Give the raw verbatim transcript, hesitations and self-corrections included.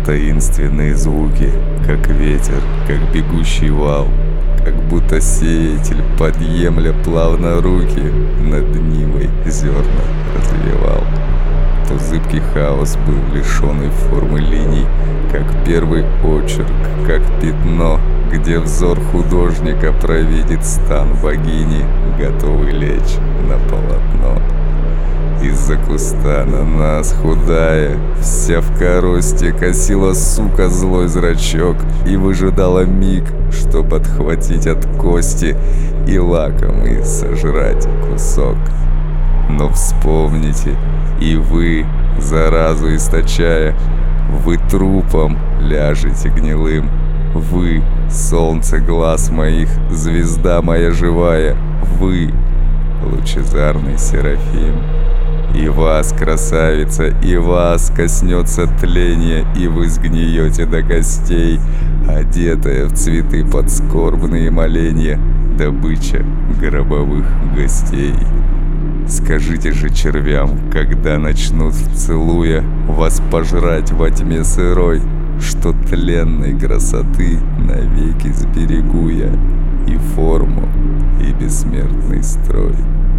таинственные звуки, как ветер, как бегущий вал, как будто сеятель, подъемля плавно руки, над Нивой зерна развивал. То зыбкий хаос был лишённый формы линий, как первый очерк, как пятно, где взор художника провидит стан богини, готовый лечь на полотно. Из-за куста на нас худая, вся в коросте, косила сука злой зрачок и выжидала миг, чтоб отхватить от кости и лакомый сожрать кусок. Но вспомните, и вы, заразу источая, вы трупом ляжете гнилым. Вы, солнце глаз моих, звезда моя живая, вы, лучезарный Серафим. И вас, красавица, и вас коснется тление, и вы сгниете до костей, одетая в цветы подскорбные моленья, добыча гробовых гостей. Скажите же червям, когда начнут, целуя, вас пожрать во тьме сырой, что тленной красоты навеки сберегу я и форму, и бессмертный строй.